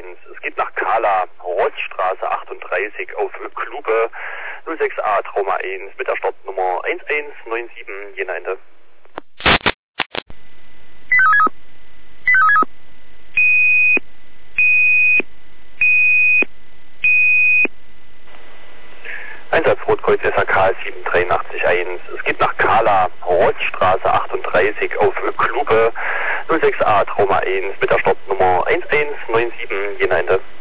Es geht nach Kala, Roststraße 38 auf Klube 06A Trauma 1 mit der Startnummer 1197 Jena Ende. Einsatz Rotkreuz SAK 7381. Es geht nach Kala, Roststraße 38 auf Klube 06A Trauma 1 mit der Startnummer 1197 Jena Ende.